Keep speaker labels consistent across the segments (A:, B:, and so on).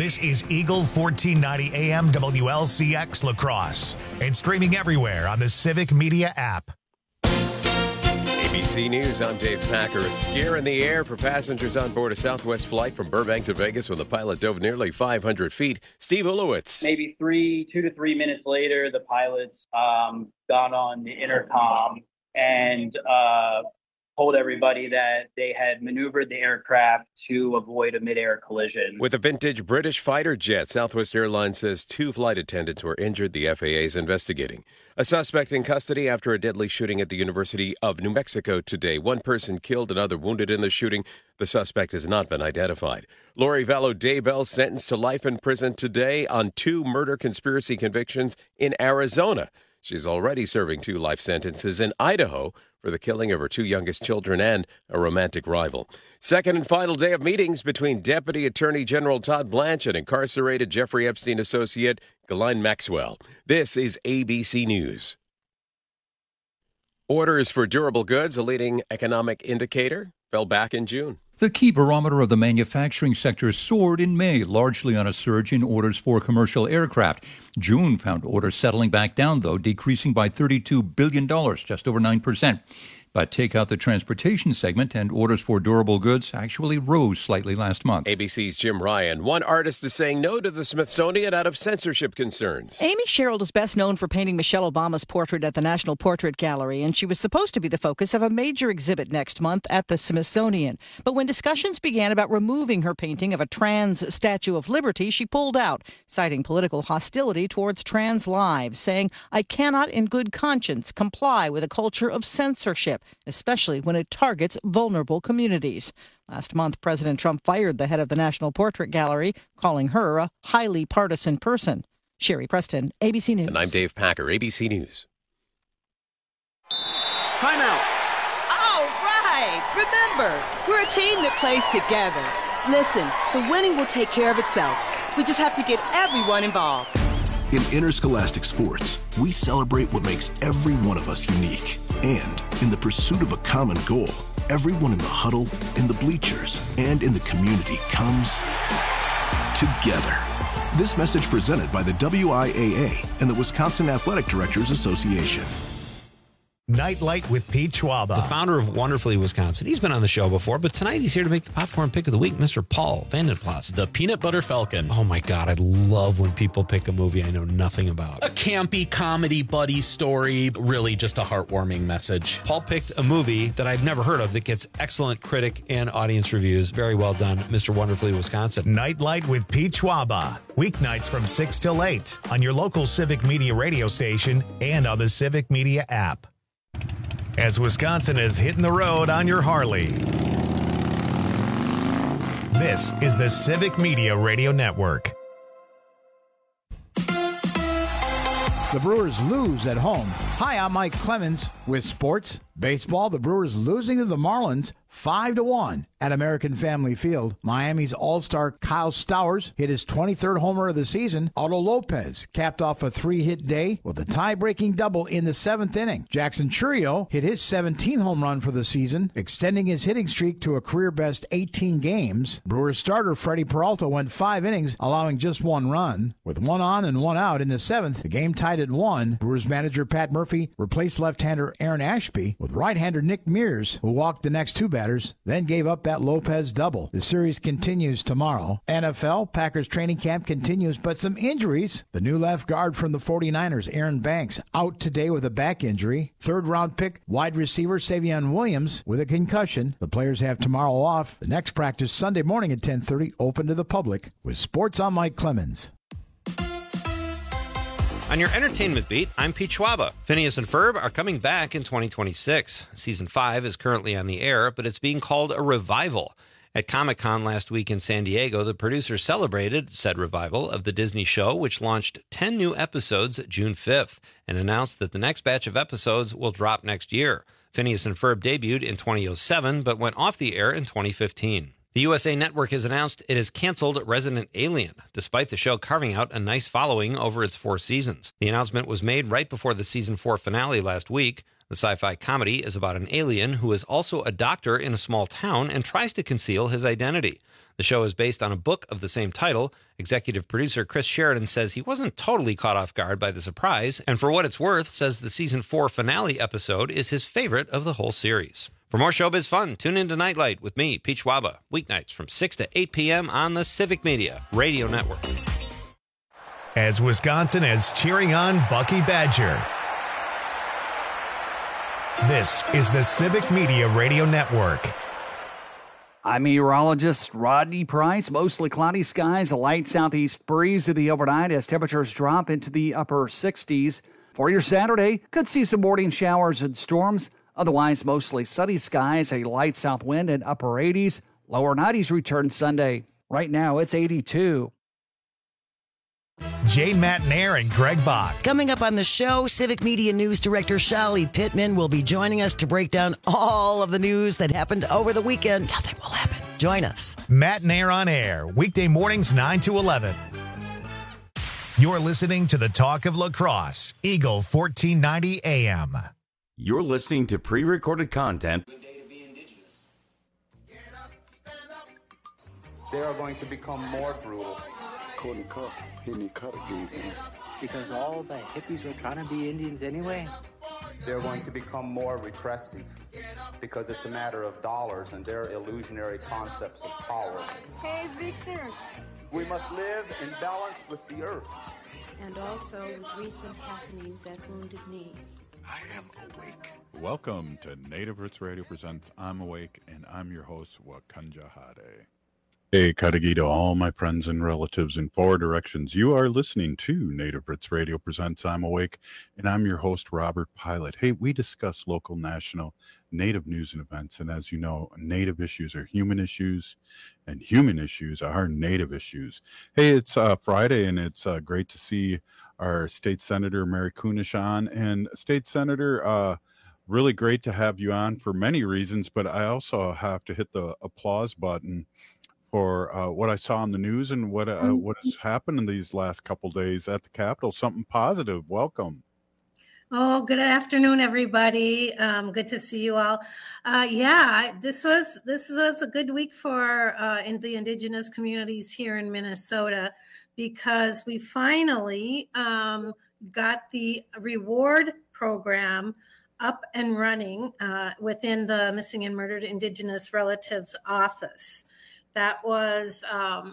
A: This is Eagle 1490 AM WLCX La Crosse and streaming everywhere on the Civic Media app.
B: ABC News, I'm Dave Packer. A scare in the air for passengers on board a Southwest flight from Burbank to Vegas when the pilot dove nearly 500 feet. Steve Ulowitz.
C: Maybe 2 to 3 minutes later, the pilots got on the intercom and told everybody that they had maneuvered the aircraft to avoid a midair collision.
B: With a vintage British fighter jet, Southwest Airlines says 2 flight attendants were injured. The FAA is investigating. A suspect in custody after a deadly shooting at the University of New Mexico today. 1 person killed, another wounded in the shooting. The suspect has not been identified. Lori Vallow Daybell sentenced to life in prison today on 2 murder conspiracy convictions in Arizona. She's already serving 2 life sentences in Idaho for the killing of her 2 youngest children and a romantic rival. Second and final day of meetings between Deputy Attorney General Todd Blanche and incarcerated Jeffrey Epstein associate Ghislaine Maxwell. This is ABC News. Orders for durable goods, a leading economic indicator, fell back in June.
D: The key barometer of the manufacturing sector soared in May, largely on a surge in orders for commercial aircraft. June found orders settling back down, though, decreasing by $32 billion, just over 9%. But take out the transportation segment, and orders for durable goods actually rose slightly last month.
B: ABC's Jim Ryan. One artist is saying no to the Smithsonian out of censorship concerns.
E: Amy Sherald is best known for painting Michelle Obama's portrait at the National Portrait Gallery, and she was supposed to be the focus of a major exhibit next month at the Smithsonian. But when discussions began about removing her painting of a trans Statue of Liberty, she pulled out, citing political hostility towards trans lives, saying, "I cannot in good conscience comply with a culture of censorship, especially when it targets vulnerable communities." Last month, President Trump fired the head of the National Portrait Gallery, calling her a highly partisan person. Sherry Preston, ABC News.
B: And I'm Dave Packer, ABC News.
F: Timeout.
G: All right. Remember, we're a team that plays together. Listen, the winning will take care of itself. We just have to get everyone involved.
H: In interscholastic sports, we celebrate what makes every one of us unique. And in the pursuit of a common goal, everyone in the huddle, in the bleachers, and in the community comes together. This message presented by the WIAA and the Wisconsin Athletic Directors Association.
A: Nightlight with Pete Schwaba.
I: The founder of Wonderfully Wisconsin. He's been on the show before, but tonight he's here to make the popcorn pick of the week, Mr. Paul Vandenplas.
J: The Peanut Butter Falcon.
I: Oh my God, I love when people pick a movie I know nothing about.
J: A campy comedy buddy story, really just a heartwarming message.
I: Paul picked a movie that I've never heard of that gets excellent critic and audience reviews. Very well done, Mr. Wonderfully Wisconsin.
A: Nightlight with Pete Schwaba. Weeknights from 6 till 8 on your local Civic Media radio station and on the Civic Media app. As Wisconsin is hitting the road on your Harley. This is the Civic Media Radio Network.
K: The Brewers lose at home. Hi, I'm Mike Clemens with sports. Baseball, the Brewers losing to the Marlins 5-1 at American Family Field. Miami's all-star Kyle Stowers hit his 23rd homer of the season. Otto Lopez capped off a 3-hit day with a tie-breaking double in the 7th inning. Jackson Chourio hit his 17th home run for the season, extending his hitting streak to a career-best 18 games. Brewers starter Freddie Peralta went 5 innings, allowing just 1 run. With 1 on and 1 out in the 7th, the game tied at 1. Brewers manager Pat Murphy replaced left-hander Aaron Ashby with right-hander Nick Mears, who walked the next 2 batters, then gave up that Lopez double. The series continues tomorrow. NFL, Packers training camp continues, but some injuries. The new left guard from the 49ers, Aaron Banks, out today with a back injury. 3rd-round pick, wide receiver Savion Williams with a concussion. The players have tomorrow off. The next practice Sunday morning at 10:30, open to the public. With sports, I'm Mike Clemens.
I: On your entertainment beat, I'm Pete Schwaba. Phineas and Ferb are coming back in 2026. Season 5 is currently on the air, but it's being called a revival. At Comic-Con last week in San Diego, the producers celebrated said revival of the Disney show, which launched 10 new episodes June 5th, and announced that the next batch of episodes will drop next year. Phineas and Ferb debuted in 2007, but went off the air in 2015. The USA Network has announced it has canceled Resident Alien, despite the show carving out a nice following over its 4 seasons. The announcement was made right before the season 4 finale last week. The sci-fi comedy is about an alien who is also a doctor in a small town and tries to conceal his identity. The show is based on a book of the same title. Executive producer Chris Sheridan says he wasn't totally caught off guard by the surprise, and for what it's worth, says the season 4 finale episode is his favorite of the whole series. For more showbiz fun, tune into Nightlight with me, Pete Schwaba, weeknights from 6 to 8 p.m. on the Civic Media Radio Network.
A: As Wisconsin is cheering on Bucky Badger. This is the Civic Media Radio Network.
F: I'm meteorologist Rodney Price. Mostly cloudy skies, a light southeast breeze in the overnight as temperatures drop into the upper 60s. For your Saturday, could see some morning showers and storms. Otherwise, mostly sunny skies, a light south wind and upper 80s. Lower 90s return Sunday. Right now, it's 82.
A: Jay Matnair and Greg Bach.
L: Coming up on the show, Civic Media News Director Shali Pittman will be joining us to break down all of the news that happened over the weekend. Nothing will happen. Join us.
A: Matnair on air, weekday mornings 9 to 11. You're listening to the Talk of Lacrosse, Eagle 1490 AM.
M: You're listening to pre-recorded content.
N: They are going to become more brutal.
O: Because all the hippies were trying to be Indians anyway.
N: They're going to become more repressive because it's a matter of dollars and their illusionary concepts of power.
P: Hey, Victor.
N: We must live in balance with the earth.
P: And also with recent happenings at Wounded Knee.
Q: I am awake. Welcome to Native Roots Radio presents I'm Awake, and I'm your host, Wakanja Hade. Hey, Kadagi to all my friends and relatives in 4 directions. You are listening to Native Roots Radio presents I'm Awake, and I'm your host, Robert Pilot. Hey, we discuss local, national, Native news and events, and as you know, Native issues are human issues, and human issues are Native issues. Hey, it's Friday, and it's great to see our State Senator Mary Kunesh on, and State Senator, really great to have you on for many reasons, but I also have to hit the applause button for what I saw on the news and what has happened in these last couple days at the Capitol. Something positive. Welcome.
R: Oh, good afternoon, everybody. Good to see you all. This was a good week for in the Indigenous communities here in Minnesota, because we finally got the reward program up and running within the Missing and Murdered Indigenous Relatives Office. That was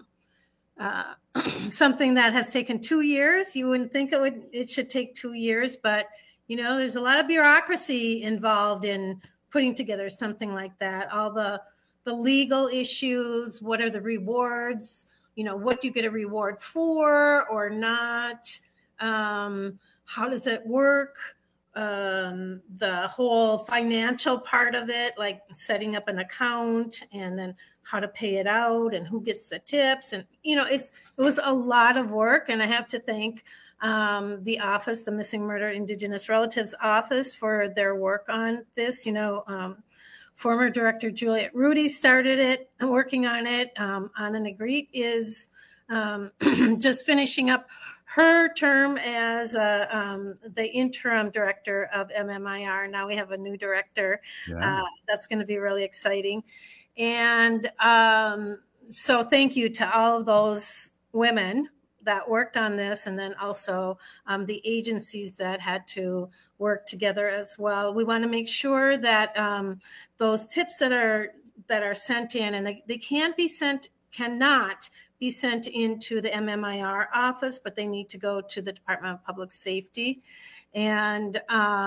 R: something that has taken 2 years. You wouldn't think it should take 2 years, but there's a lot of bureaucracy involved in putting together something like that. All the legal issues, what are the rewards, what do you get a reward for or not? How does it work? The whole financial part of it, like setting up an account and then how to pay it out and who gets the tips. And, it was a lot of work. And I have to thank the office, the Missing Murdered Indigenous Relatives Office, for their work on this. Former Director Juliet Rudy started it and working on it. Anna Negrete is just finishing up her term as the interim director of MMIR. Now we have a new director. Yeah. That's going to be really exciting. And so thank you to all of those women that worked on this, and then also the agencies that had to work together as well. We want to make sure that those tips that are sent in, and they cannot be sent into the MMIR office, but they need to go to the Department of Public Safety. And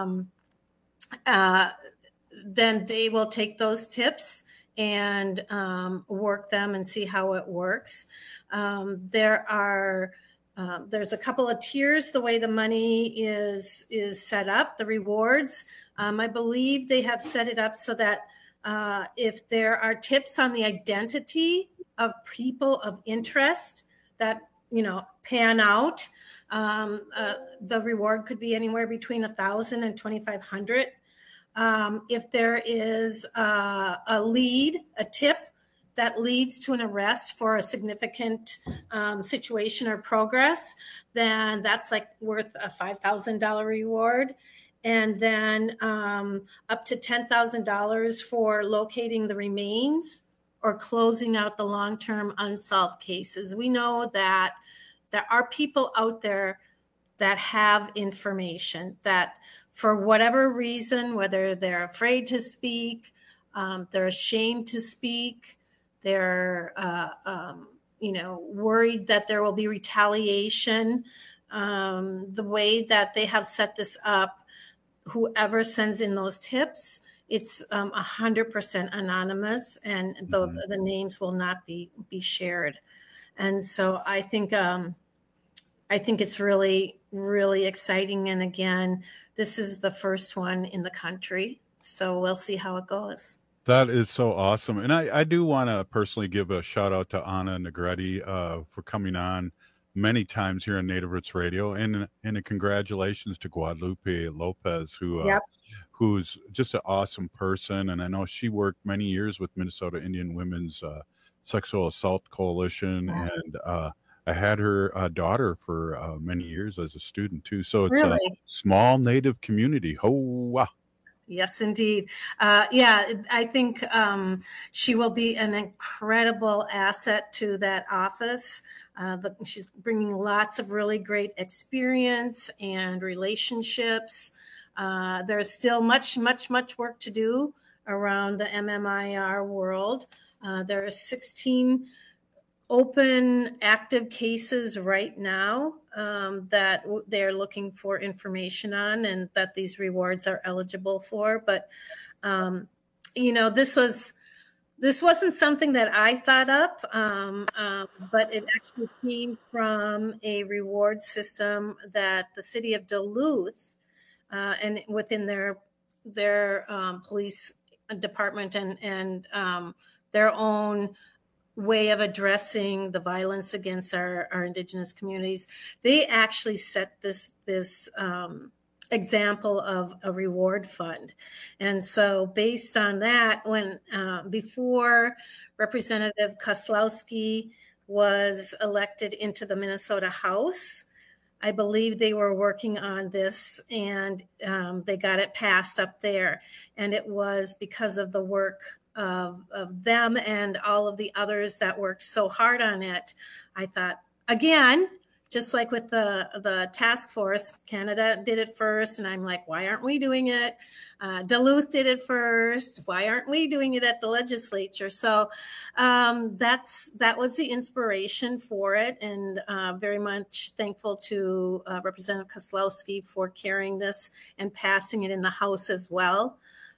R: then they will take those tips and work them and see how it works. There's a couple of tiers, the way the money is set up, the rewards. I believe they have set it up so that if there are tips on the identity of people of interest that, pan out, the reward could be anywhere between $1,000 and $2,500. If there is a tip that leads to an arrest for a significant situation or progress, then that's worth a $5,000 reward. And then up to $10,000 for locating the remains or closing out the long-term unsolved cases. We know that there are people out there that have information that for whatever reason, whether they're afraid to speak, they're ashamed to speak, they're worried that there will be retaliation. The way that they have set this up, whoever sends in those tips, it's 100% anonymous, and the names will not be shared. And so I think it's really, really exciting. And again, this is the first one in the country, so we'll see how it goes.
Q: That is so awesome. And I do want to personally give a shout out to Anna Negretti for coming on many times here on Native Roots Radio, and a congratulations to Guadalupe Lopez, who's just an awesome person. And I know she worked many years with Minnesota Indian Women's Sexual Assault Coalition, and I had her daughter for many years as a student too. So it's a small Native community. Oh, wow.
R: Yes, indeed. I think she will be an incredible asset to that office. She's bringing lots of really great experience and relationships. There's still much, much, much work to do around the MMIR world. There are 16 open active cases right now that they're looking for information on, and that these rewards are eligible for. But this wasn't something that I thought up, but it actually came from a reward system that the city of Duluth and within their police department and their own way of addressing the violence against our Indigenous communities, they actually set this example of a reward fund. And so based on that, when before Representative Kozlowski was elected into the Minnesota House, I believe they were working on this, and they got it passed up there. And it was because of the work of them and all of the others that worked so hard on it. I thought, again, just like with the task force, Canada did it first, and I'm like, why aren't we doing it? Duluth did it first. Why aren't we doing it at the legislature? So that was the inspiration for it, and very much thankful to Representative Kozlowski for carrying this and passing it in the House as well.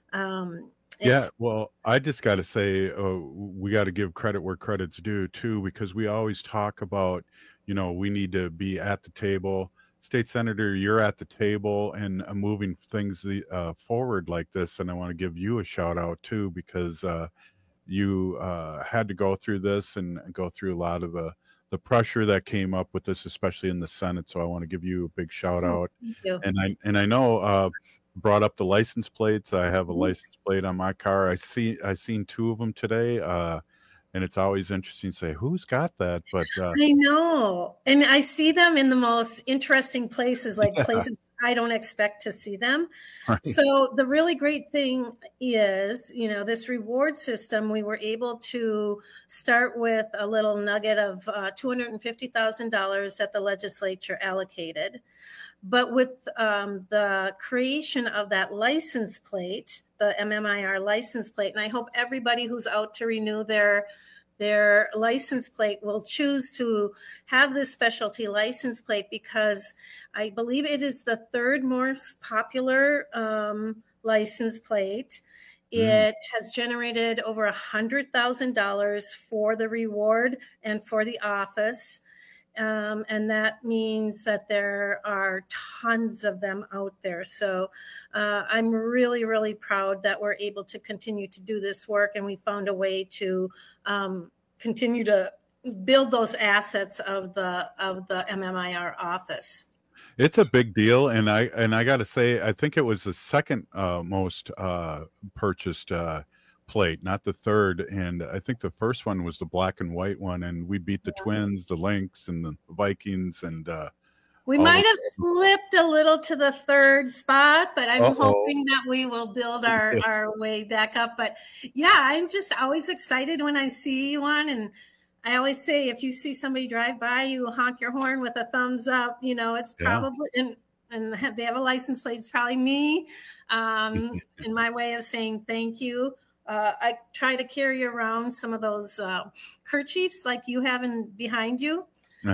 Q: Well, I just got to say, we got to give credit where credit's due too, because we always talk about, we need to be at the table. State Senator, you're at the table and moving things forward like this. And I want to give you a shout out too, because you had to go through this and go through a lot of the pressure that came up with this, especially in the Senate. So I want to give you a big shout out.
R: Thank you.
Q: And I know, brought up the license plates. I have a license plate on my car. I seen two of them today, and it's always interesting to say who's got that. But
R: I know, and I see them in the most interesting places, like places I don't expect to see them. Right. So the really great thing is, this reward system, we were able to start with a little nugget of $250,000 that the legislature allocated. But with the creation of that license plate, the MMIR license plate, and I hope everybody who's out to renew their license plate will choose to have this specialty license plate, because I believe it is the third most popular license plate. It has generated over $100,000 for the reward and for the office. And that means that there are tons of them out there. So I'm really, really proud that we're able to continue to do this work, and we found a way to continue to build those assets of the MMIR office.
Q: It's a big deal, and I got to say, I think it was the second most purchased plate, not the third. And I think the first one was the black and white one, and we beat the Twins, the Lynx, and the Vikings, and
R: We might have slipped a little to the third spot, but I'm hoping that we will build our way back up. But yeah, I'm just always excited when I see one. And I always say, if you see somebody drive by, you honk your horn with a thumbs up. You know, it's probably, and they have a license plate. It's probably me. In my way of saying thank you. I try to carry around some of those kerchiefs like you have behind you.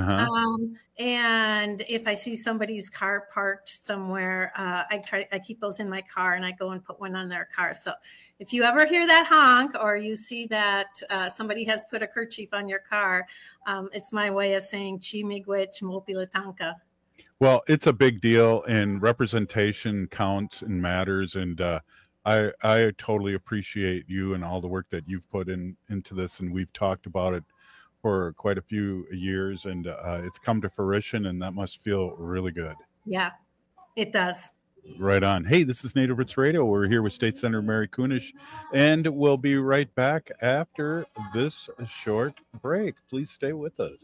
R: And if I see somebody's car parked somewhere, I keep those in my car and I go and put one on their car. So if you ever hear that honk or you see that somebody has put a kerchief on your car, it's my way of saying chi miigwech mopilatanka.
Q: Well, it's a big deal, and representation counts and matters. And I totally appreciate you and all the work that you've put into this. And we've talked about it for quite a few years, and it's come to fruition, and that must feel really good.
R: Yeah, it does.
Q: Right on. Hey, this is Native Roots Radio. We're here with State Senator Mary Kunesh, and we'll be right back after this short break. Please stay with us.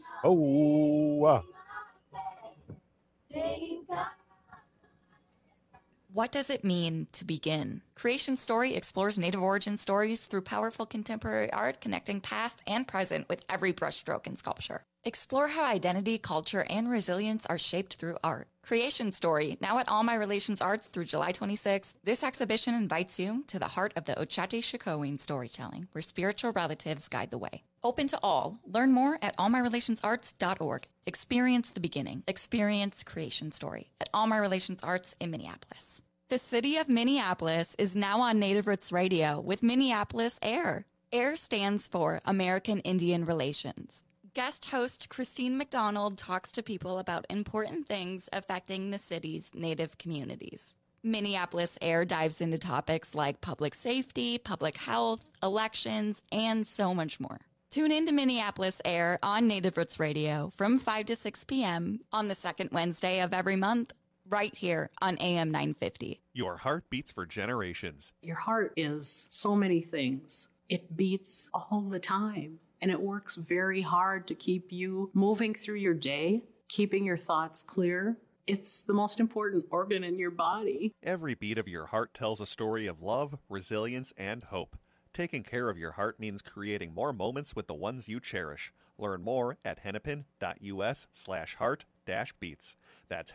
S: What does it mean to begin? Creation Story explores Native origin stories through powerful contemporary art, connecting past and present with every brushstroke in sculpture. Explore how identity, culture, and resilience are shaped through art. Creation Story, now at All My Relations Arts through July 26th. This exhibition invites you to the heart of the Ochate storytelling, where spiritual relatives guide the way. Open to all. Learn more at allmyrelationsarts.org. Experience the beginning. Experience Creation Story at All My Relations Arts in Minneapolis. The city of Minneapolis is now on Native Roots Radio with Minneapolis AIR. AIR stands for American Indian Relations. Guest host Christine McDonald talks to people about important things affecting the city's Native communities. Minneapolis AIR dives into topics like public safety, public health, elections, and so much more. Tune in to Minneapolis AIR on Native Roots Radio from 5 to 6 p.m. on the second Wednesday of every month, right here on AM 950.
T: Your heart beats for generations.
U: Your heart is so many things. It beats all the time, and it works very hard to keep you moving through your day, keeping your thoughts clear. It's the most important organ in your body.
T: Every beat of your heart tells a story of love, resilience, and hope. Taking care of your heart means creating more moments with the ones you cherish. Learn more at hennepin.us/heart-beats. That's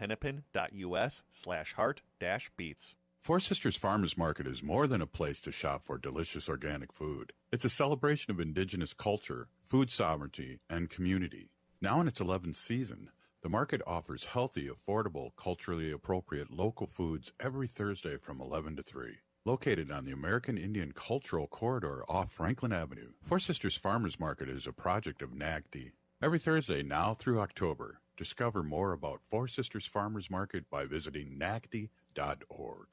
T: hennepin.us/heart-beats.
Q: Four Sisters Farmers Market is more than a place to shop for delicious organic food. It's a celebration of indigenous culture, food sovereignty, and community. Now in its 11th season, the market offers healthy, affordable, culturally appropriate local foods every Thursday from 11 to 3. Located on the American Indian Cultural Corridor off Franklin Avenue, Four Sisters Farmers Market is a project of NAGD. Every Thursday now through October, discover more about Four Sisters Farmers Market by visiting nagd.org.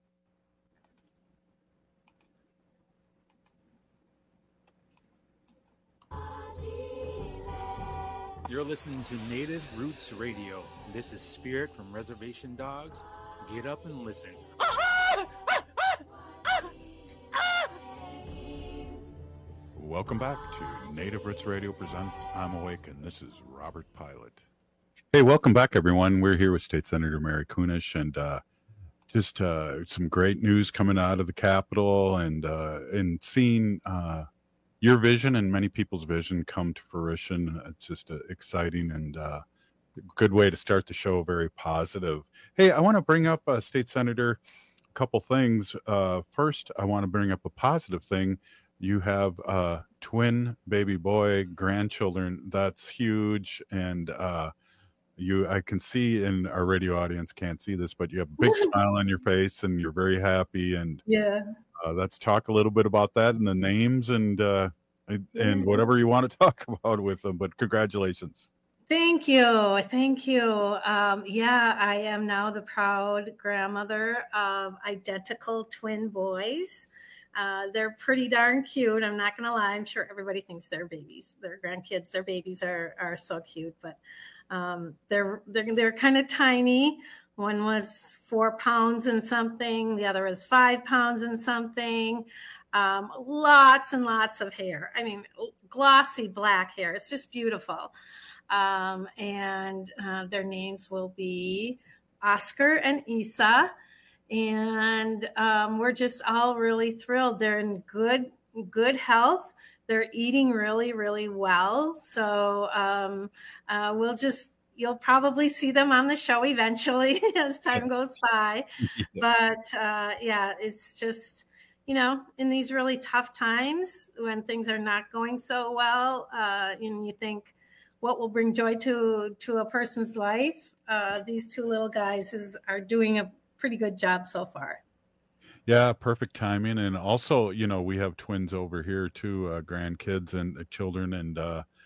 O: You're listening to Native Roots Radio. This is Spirit from Reservation Dogs. Get up and listen.
Q: Welcome back to Native Roots Radio presents I'm Awake, and this is Robert Pilot. Hey, welcome back, everyone. We're here with State Senator Mary Kunesh, and just some great news coming out of the Capitol, and seeing your vision and many people's vision come to fruition. It's just exciting and a good way to start the show. Very positive. Hey, I want to bring up, State Senator, a couple things. First, I want to bring up a positive thing. You have twin baby boy grandchildren. That's huge. And I can see, and our radio audience can't see this, but you have a big smile on your face and you're very happy. And
R: yeah.
Q: Let's talk a little bit about that and the names and whatever you want to talk about with them. But congratulations.
R: Thank you. Thank you. Yeah, I am now the proud grandmother of identical twin boys. They're pretty darn cute. I'm not going to lie. I'm sure everybody thinks they're babies. Their grandkids, their babies are so cute, but they're kind of tiny. One was 4 pounds and something. The other was 5 pounds and something. Lots and lots of hair. I mean, glossy black hair. It's just beautiful. and their names will be Oscar and Isa. And we're just all really thrilled. They're in good health. They're eating really, really well. So you'll probably see them on the show eventually as time goes by. But it's just, in these really tough times when things are not going so well, and you think, what will bring joy to a person's life? These two little guys are doing a pretty good job so far.
Q: Yeah, perfect timing. And also, we have twins over here too, grandkids and children, and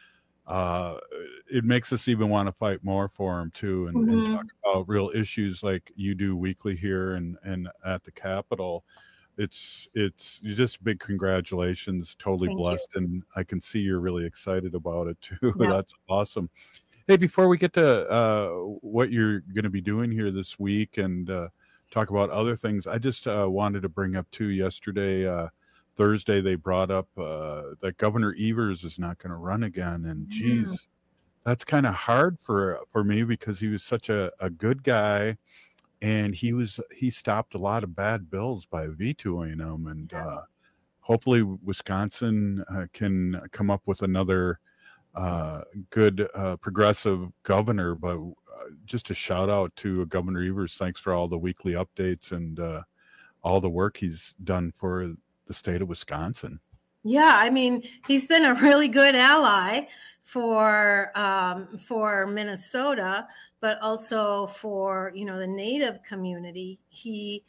Q: it makes us even want to fight more for them too, and talk about real issues like you do weekly here and at the Capitol. It's just big congratulations. Totally
R: Thank
Q: blessed.
R: you.
Q: And I can see you're really excited about it too.
R: Yeah.
Q: That's awesome. Hey, before we get to what you're going to be doing here this week and talk about other things, I just wanted to bring up too, yesterday, Thursday, they brought up that Governor Evers is not going to run again. And geez, that's kind of hard for me because he was such a good guy. And he stopped a lot of bad bills by vetoing them, and hopefully Wisconsin can come up with another good progressive governor. But just a shout out to Governor Evers. Thanks for all the weekly updates and all the work he's done for the state of Wisconsin.
R: Yeah, I mean, he's been a really good ally for Minnesota, but also for, the Native community. He,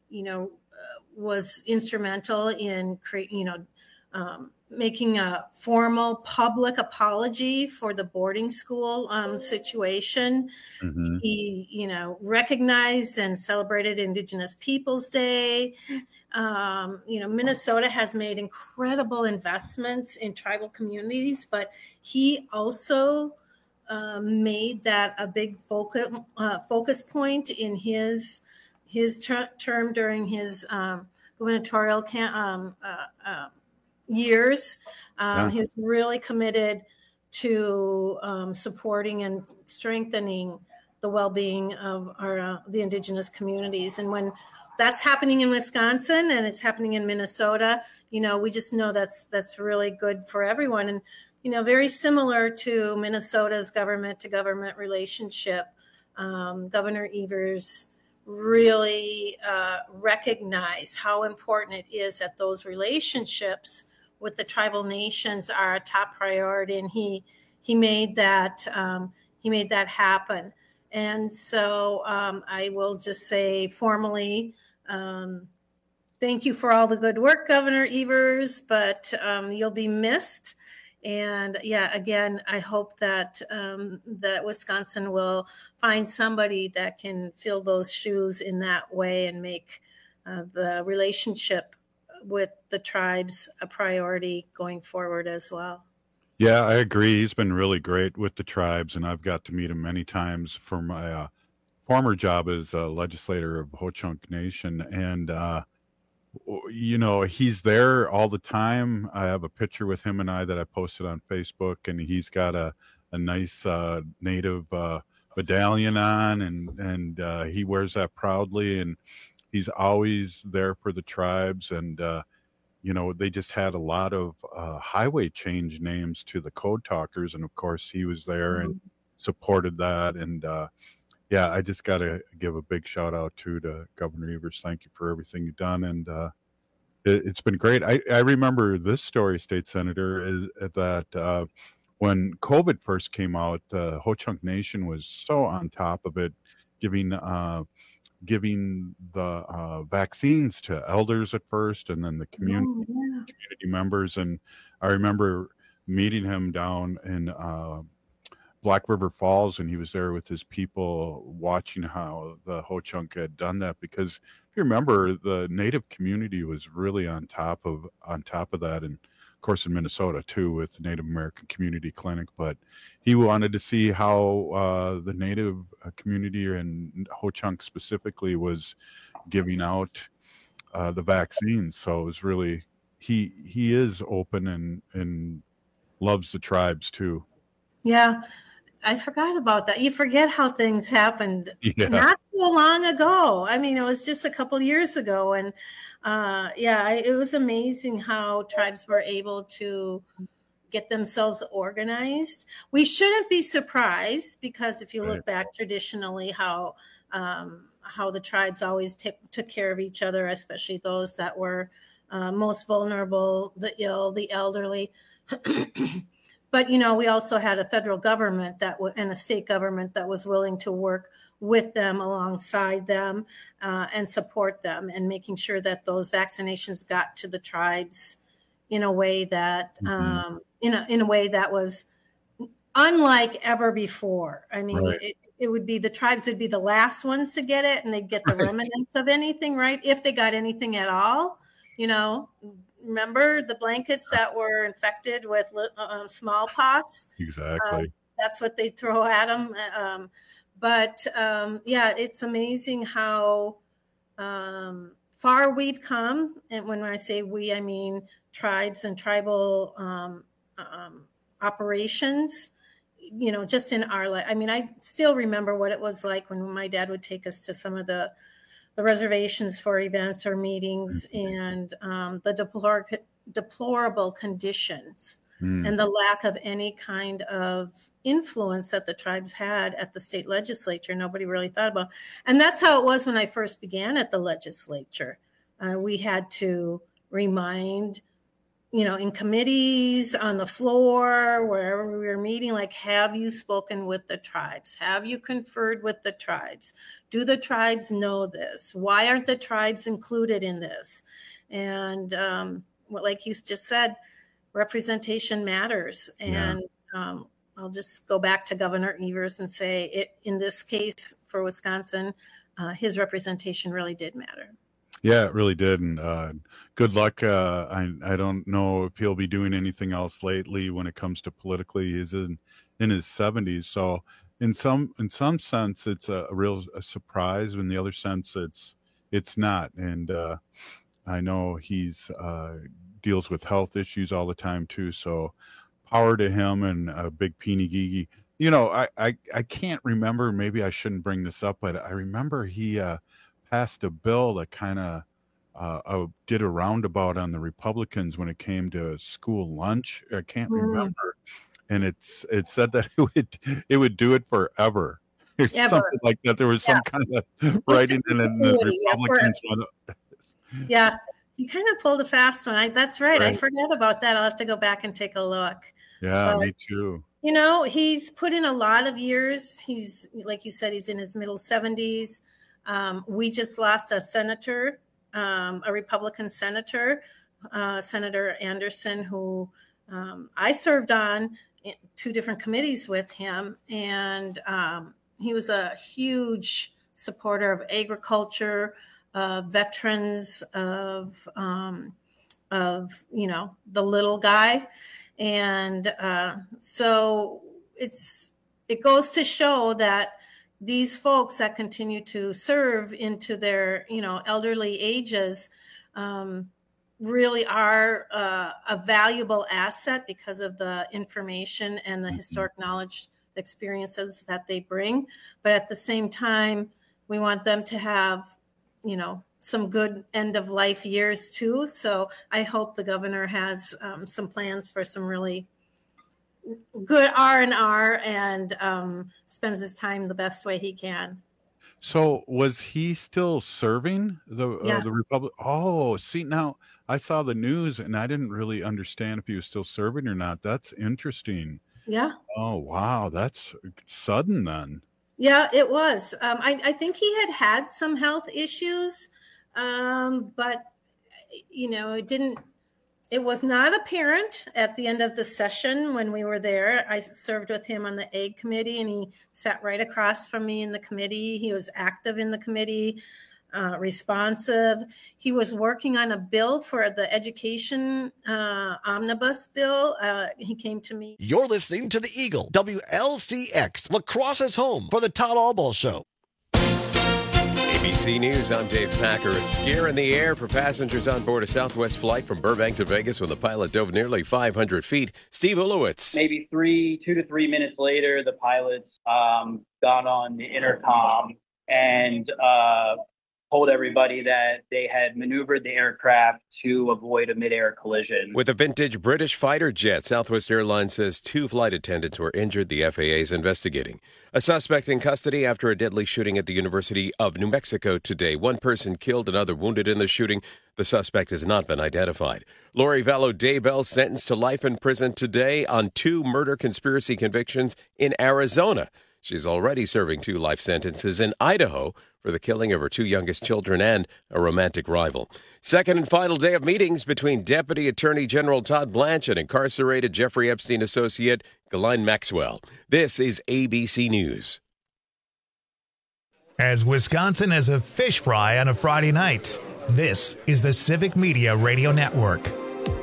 R: was instrumental in making a formal public apology for the boarding school situation. Mm-hmm. He, recognized and celebrated Indigenous Peoples Day. Minnesota has made incredible investments in tribal communities, but he also made that a big focus point in his term during his gubernatorial years. He was really committed to supporting and strengthening the well-being of the Indigenous communities. And when that's happening in Wisconsin and it's happening in Minnesota, we just know that's really good for everyone. And, very similar to Minnesota's government-to-government relationship, Governor Evers really recognized how important it is that those relationships with the tribal nations are a top priority, and he made that happen. And so I will just say formally, thank you for all the good work, Governor Evers, but you'll be missed. And again, I hope that that Wisconsin will find somebody that can fill those shoes in that way and make the relationship with the tribes a priority going forward as well.
Q: Yeah, I agree. He's been really great with the tribes, and I've got to meet him many times for my former job as a legislator of Ho-Chunk Nation. And, he's there all the time. I have a picture with him and I that I posted on Facebook, and he's got a nice native medallion on, and he wears that proudly, and he's always there for the tribes. And, they just had a lot of highway change names to the Code Talkers. And of course he was there and supported that. And I just got to give a big shout out to Governor Evers. Thank you for everything you've done. And it's been great. I remember this story, State Senator, is that when COVID first came out, the Ho-Chunk Nation was so on top of it, giving the vaccines to elders at first, and then the community members. And I remember meeting him down in Black River Falls, and he was there with his people watching how the Ho-Chunk had done that. Because if you remember, the Native community was really on top of that, and of course in Minnesota too with the Native American Community Clinic. But he wanted to see how the Native community and Ho-Chunk specifically was giving out the vaccines. So it was really, he is open and loves the tribes too.
R: Yeah. I forgot about that. You forget how things happened
Q: Yeah.
R: not so long ago. I mean, it was just a couple years ago. And it was amazing how tribes were able to get themselves organized. We shouldn't be surprised, because if you look back traditionally, how the tribes always took care of each other, especially those that were most vulnerable, the ill, the elderly. But, we also had a federal government and a state government that was willing to work with them, alongside them, and support them, and making sure that those vaccinations got to the tribes in a way that, in a way that was unlike ever before. I mean, it would be, the tribes would be the last ones to get it, and they'd get the remnants of anything, right? If they got anything at all, remember the blankets that were infected with smallpox?
Q: Exactly.
R: That's what they throw at them. It's amazing how far we've come. And when I say we, I mean tribes and tribal operations, just in our life. I mean, I still remember what it was like when my dad would take us to some of the reservations for events or meetings, and the deplorable conditions and the lack of any kind of influence that the tribes had at the state legislature. Nobody really thought about. And that's how it was when I first began at the legislature. We had to remind, in committees, on the floor, wherever we were meeting, like, have you spoken with the tribes? Have you conferred with the tribes? Do the tribes know this? Why aren't the tribes included in this? And like you just said, representation matters. And I'll just go back to Governor Evers and say, in this case for Wisconsin, his representation really did matter.
Q: Yeah, it really did. And good luck. I don't know if he'll be doing anything else lately when it comes to politically. He's in his 70s. So in some sense, it's a real surprise. In the other sense, it's not. And I know he's deals with health issues all the time too. So power to him, and a big Peeny Gigi. I can't remember. Maybe I shouldn't bring this up, but I remember he passed a bill that kind of did a roundabout on the Republicans when it came to school lunch. I can't remember, and it said that it would do it forever. Or something like that. There was some kind of writing in the Republicans one.
R: Yeah, you kind of pulled a fast one. That's right. I forgot about that. I'll have to go back and take a look.
Q: Yeah, me too.
R: He's put in a lot of years. He's, like you said, he's in his middle 70s. We just lost a senator, a Republican senator, Senator Anderson, who I served on 2 different committees with him. And he was a huge supporter of agriculture, veterans, of the little guy. And so it goes to show that these folks that continue to serve into their, elderly ages really are a valuable asset because of the information and the historic knowledge, experiences that they bring. But at the same time, we want them to have, some good end of life years too. So I hope the governor has some plans for some really good R&R and spends his time the best way he can.
Q: So was he still serving the Republic? Oh, see, now I saw the news and I didn't really understand if he was still serving or not. That's interesting.
R: Yeah.
Q: Oh, wow. That's sudden then.
R: Yeah, it was. I think he had some health issues, but, it was not apparent at the end of the session when we were there. I served with him on the Ag Committee, and he sat right across from me in the committee. He was active in the committee, responsive. He was working on a bill for the education omnibus bill. He came to me.
C: You're listening to the Eagle, WLCX, La Crosse's home for the Todd Albaugh Show.
B: ABC News, I'm Dave Packer. A scare in the air for passengers on board a Southwest flight from Burbank to Vegas when the pilot dove nearly 500 feet. Steve Ulowitz.
C: Maybe 2 to 3 minutes later, the pilots got on the intercom and told everybody that they had maneuvered the aircraft to avoid a midair collision.
B: With a vintage British fighter jet, Southwest Airlines says 2 flight attendants were injured. The FAA is investigating. A suspect in custody after a deadly shooting at the University of New Mexico today. 1 person killed, another wounded in the shooting. The suspect has not been identified. Lori Vallow Daybell sentenced to life in prison today on 2 murder conspiracy convictions in Arizona. She's already serving 2 life sentences in Idaho for the killing of her 2 youngest children and a romantic rival. Second and final day of meetings between Deputy Attorney General Todd Blanche and incarcerated Jeffrey Epstein associate Ghislaine Maxwell. This is ABC News.
A: As Wisconsin as a fish fry on a Friday night, this is the Civic Media Radio Network.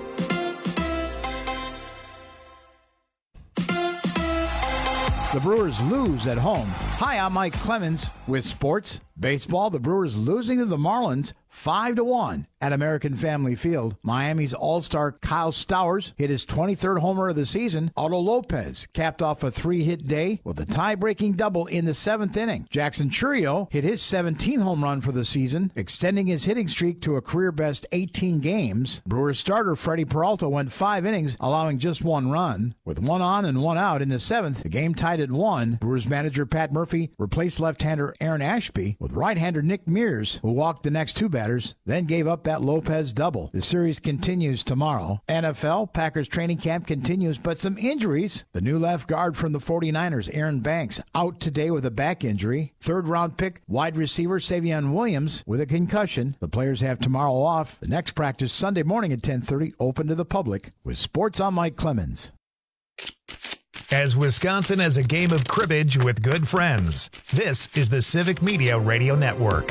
K: The Brewers lose at home. Hi, I'm Mike Clemens with sports. Baseball, the Brewers losing to the Marlins 5-1 at American Family Field. Miami's all-star Kyle Stowers hit his 23rd homer of the season. Otto Lopez capped off a 3-hit day with a tie-breaking double in the 7th inning. Jackson Chourio hit his 17th home run for the season, extending his hitting streak to a career-best 18 games. Brewers starter Freddie Peralta went 5 innings, allowing just 1 run. With 1 on and 1 out in the 7th, the game tied at 1. Brewers manager Pat Murphy replaced left-hander Aaron Ashby with right-hander Nick Mears, who walked the next 2 batters, then gave up that Lopez double. The series continues tomorrow. NFL, Packers training camp continues, but some injuries. The new left guard from the 49ers, Aaron Banks, out today with a back injury. 3rd-round pick, wide receiver Savion Williams with a concussion. The players have tomorrow off. The next practice Sunday morning at 10:30, open to the public. With sports, I'm Mike Clemens.
A: As Wisconsin as a game of cribbage with good friends, this is the Civic Media Radio Network.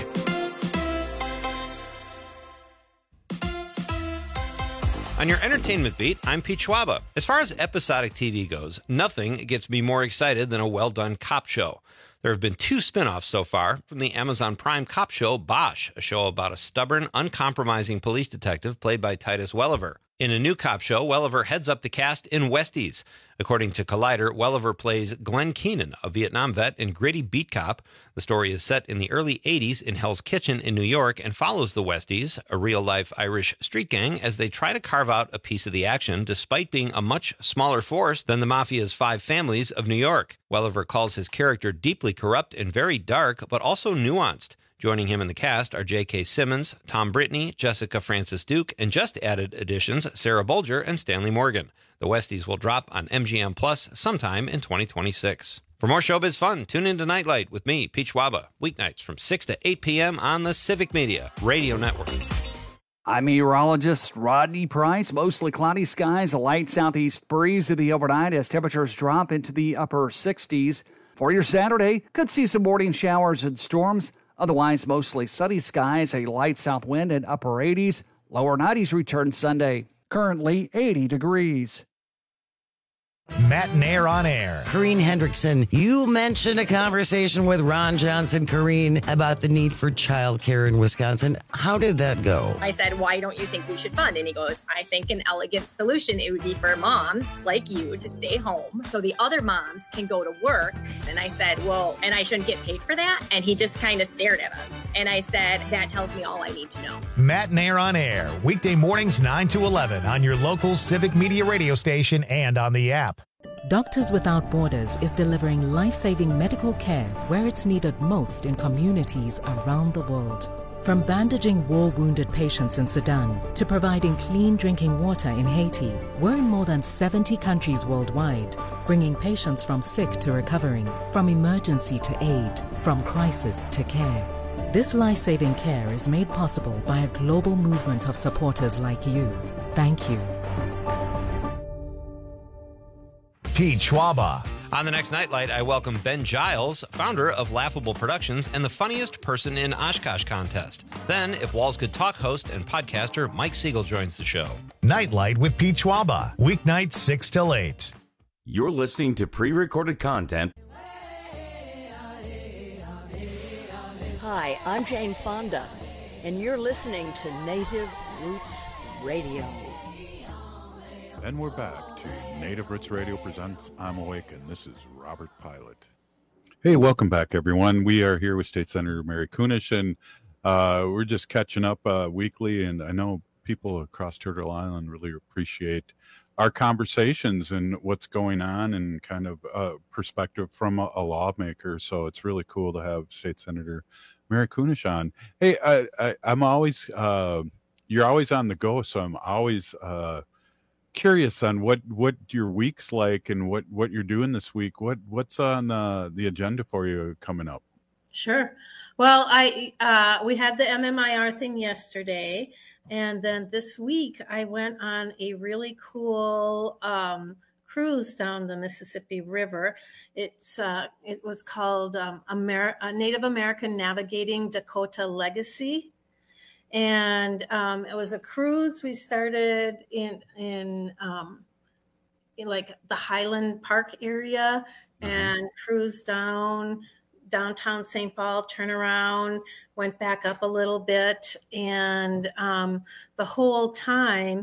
I: On your entertainment beat, I'm Pete Schwaba. As far as episodic TV goes, nothing gets me more excited than a well-done cop show. There have been 2 spin-offs so far from the Amazon Prime cop show Bosch, a show about a stubborn, uncompromising police detective played by Titus Welliver. In a new cop show, Welliver heads up the cast in Westies. According to Collider, Welliver plays Glenn Keenan, a Vietnam vet and gritty beat cop. The story is set in the early 80s in Hell's Kitchen in New York and follows the Westies, a real-life Irish street gang, as they try to carve out a piece of the action despite being a much smaller force than the Mafia's 5 families of New York. Welliver calls his character deeply corrupt and very dark, but also nuanced. Joining him in the cast are J.K. Simmons, Tom Brittney, Jessica Francis Duke, and just added additions Sarah Bolger and Stanley Morgan. The Westies will drop on MGM Plus sometime in 2026. For more showbiz fun, tune into Nightlight with me, Pete Schwaba, weeknights from 6 to 8 p.m. on the Civic Media Radio Network.
F: I'm meteorologist Rodney Price. Mostly cloudy skies, a light southeast breeze to the overnight as temperatures drop into the upper 60s. For your Saturday, could see some morning showers and storms. Otherwise, mostly sunny skies, a light south wind and upper 80s. Lower 90s return Sunday. Currently 80 degrees.
A: Matt Nair on air.
L: Corrine Hendrickson, you mentioned a conversation with Ron Johnson, Corrine, about the need for childcare in Wisconsin. How did that go?
V: I said, why don't you think we should fund? And he goes, I think an elegant solution, it would be for moms like you to stay home so the other moms can go to work. And I said, well, and I shouldn't get paid for that? And he just kind of stared at us. And I said, that tells me all I need to know.
A: Matt Nair on air, weekday mornings 9 to 11 on your local Civic Media radio station and on the app.
W: Doctors Without Borders is delivering life-saving medical care where it's needed most in communities around the world. From bandaging war-wounded patients in Sudan to providing clean drinking water in Haiti, we're in more than 70 countries worldwide, bringing patients from sick to recovering, from emergency to aid, from crisis to care. This life-saving care is made possible by a global movement of supporters like you. Thank you.
A: Pete Schwaba.
I: On the next Nightlight, I welcome Ben Giles, founder of Laughable Productions and the Funniest Person in Oshkosh contest. Then, If Walls Could Talk host and podcaster Mike Siegel joins the show.
A: Nightlight with Pete Schwaba, weeknights 6 till 8.
M: You're listening to pre-recorded content
D: Hi, I'm Jane Fonda, and you're listening to Native Roots Radio.
Q: And we're back to Native Roots Radio presents I'm Awake, and this is Robert Pilot. Hey, welcome back, everyone. We are here with State Senator Mary Kunesh, and we're just catching up weekly, and I know people across Turtle Island really appreciate our conversations and what's going on and kind of perspective from a lawmaker. So it's really cool to have State Senator Mary Kunesh on. Hey, I'm always, you're always on the go, so I'm always curious on what your week's like and what you're doing this week. What's on the agenda for you coming up?
R: Sure. Well, we had the MMIR thing yesterday, and then this week I went on a really cool cruise down the Mississippi River. It was called Native American Navigating Dakota Legacy, and it was a cruise. We started in like the Highland Park area and cruised downtown St. Paul, turn around, went back up a little bit. And the whole time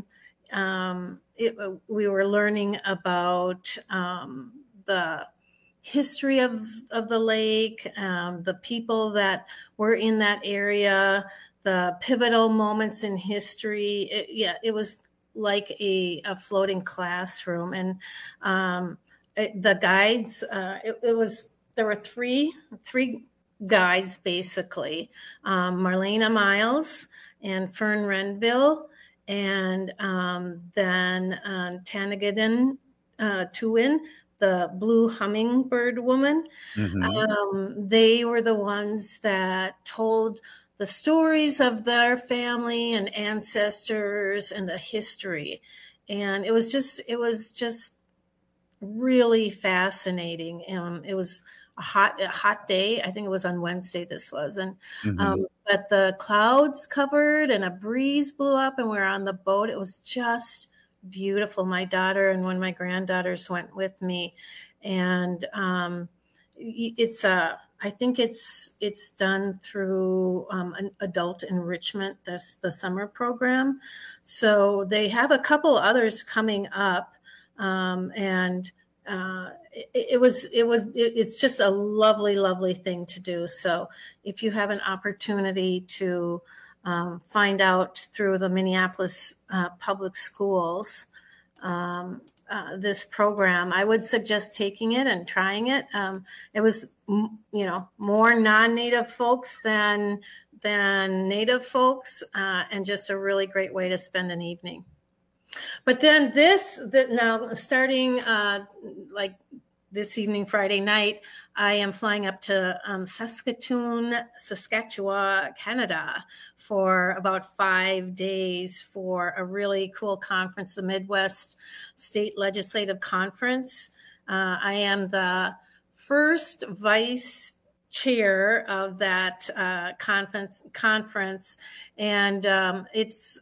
R: we were learning about the history of the lake, the people that were in that area, the pivotal moments in history. It was like a floating classroom. And the guides, there were three guides, basically, Marlena Miles and Fern Renville, and then Tanagadin Tuwin, the blue hummingbird woman. They were the ones that told the stories of their family and ancestors and the history. And it was just really fascinating. It was a hot day. I think it was on Wednesday this was. And but the clouds covered and a breeze blew up and we were on the boat. It was just beautiful. My daughter and one of my granddaughters went with me. And I think it's done through an adult enrichment, the summer program. So they have a couple others coming up. It's just a lovely, lovely thing to do. So if you have an opportunity to find out through the Minneapolis public schools, this program, I would suggest taking it and trying it. It was, more non-Native folks than Native folks, and just a really great way to spend an evening. But then now starting like this evening, Friday night, I am flying up to Saskatchewan, Canada for about 5 days for a really cool conference, the Midwest State Legislative Conference. I am the first vice chair of that conference, and it's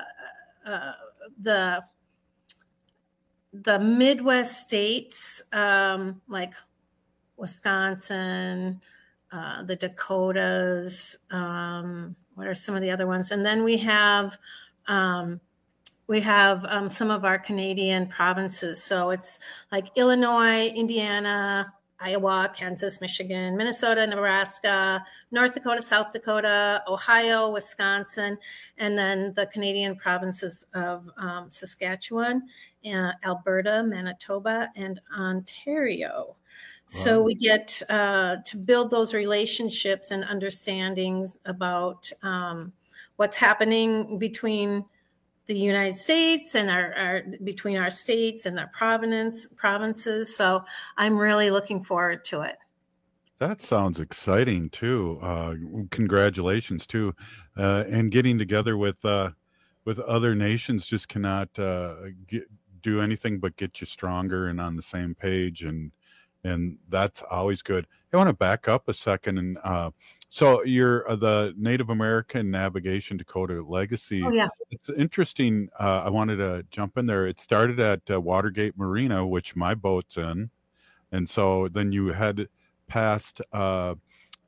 R: the Midwest states, like Wisconsin, the Dakotas, what are some of the other ones? And then we have some of our Canadian provinces. So it's like Illinois, Indiana, Iowa, Kansas, Michigan, Minnesota, Nebraska, North Dakota, South Dakota, Ohio, Wisconsin, and then the Canadian provinces of Saskatchewan, Alberta, Manitoba, and Ontario. Wow. So we get to build those relationships and understandings about what's happening between the United States and between our states and our provinces. So I'm really looking forward to it.
Q: That sounds exciting too. Congratulations too. And getting together with other nations just cannot do anything but get you stronger and on the same page. And that's always good. I want to back up a second. And so you're the Native American Navigation Dakota Legacy.
R: Oh, yeah.
Q: It's interesting. I wanted to jump in there. It started at Watergate Marina, which my boat's in. And so then you head past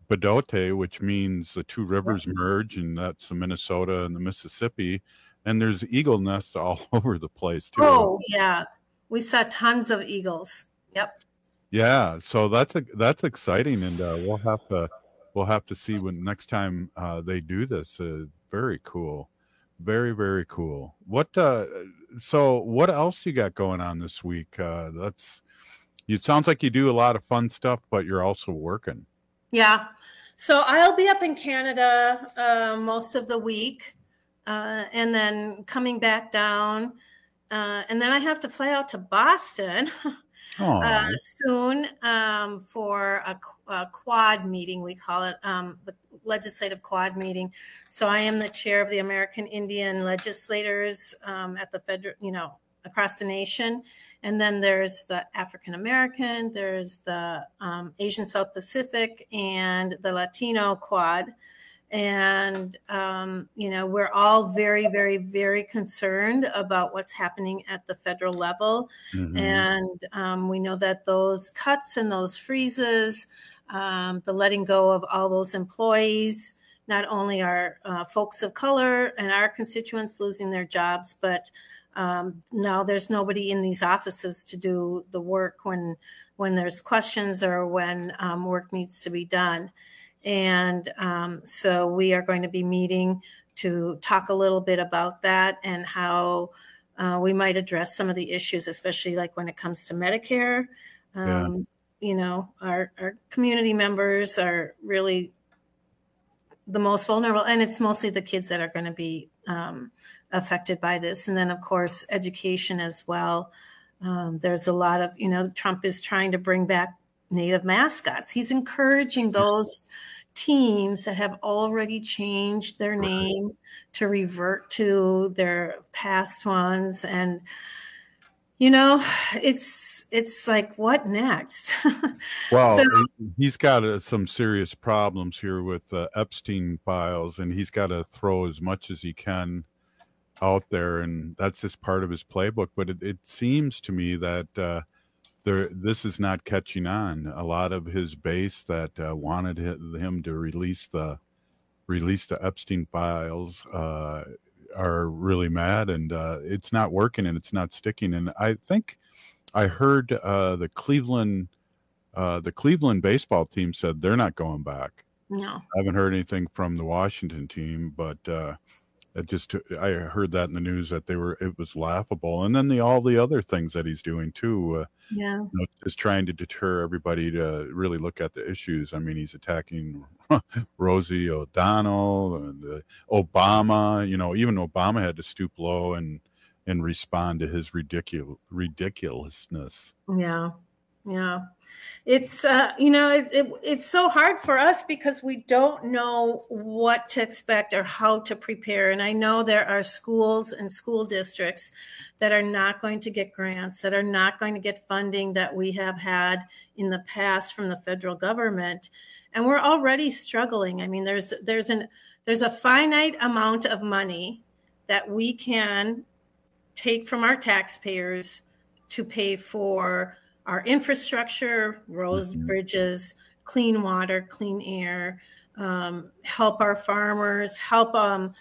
Q: Pedote, which means the two rivers merge, and that's the Minnesota and the Mississippi. And there's eagle nests all over the place too.
R: Oh yeah, we saw tons of eagles. Yep.
Q: Yeah, so that's exciting, and we'll have to see when next time they do this. Very cool, very, very cool. So what else you got going on this week? It sounds like you do a lot of fun stuff, but you're also working.
R: Yeah, so I'll be up in Canada most of the week, and then coming back down, and then I have to fly out to Boston soon for a quad meeting. We call it the legislative quad meeting. So I am the chair of the American Indian legislators at the federal, across the nation. And then there's the African American, there's the Asian South Pacific, and the Latino quad. And, we're all very, very, very concerned about what's happening at the federal level. Mm-hmm. And we know that those cuts and those freezes, the letting go of all those employees, not only are folks of color and our constituents losing their jobs, but now there's nobody in these offices to do the work when there's questions or when work needs to be done. And so we are going to be meeting to talk a little bit about that and how we might address some of the issues, especially like when it comes to Medicare. Our community members are really the most vulnerable, and it's mostly the kids that are going to be affected by this. And then, of course, education as well. There's a lot of, Trump is trying to bring back Native mascots. He's encouraging those teams that have already changed their name to revert to their past ones. And, it's like, what next?
Q: Well, he's got some serious problems here with Epstein files, and he's got to throw as much as he can out there. And that's just part of his playbook. But it seems to me that this is not catching on. A lot of his base that wanted him to release the Epstein files are really mad, and it's not working and it's not sticking. And I think I heard the Cleveland baseball team said they're not going back.
R: No,
Q: I haven't heard anything from the Washington team, but I heard that in the news that it was laughable. And then all the other things that he's doing too, just trying to deter everybody to really look at the issues. I mean, he's attacking Rosie O'Donnell and Obama. Even Obama had to stoop low and respond to his ridiculousness.
R: Yeah. It's, it's so hard for us because we don't know what to expect or how to prepare. And I know there are schools and school districts that are not going to get grants, that are not going to get funding that we have had in the past from the federal government. And we're already struggling. I mean, there's a finite amount of money that we can take from our taxpayers to pay for our infrastructure, roads, bridges, clean water, clean air, help our farmers, help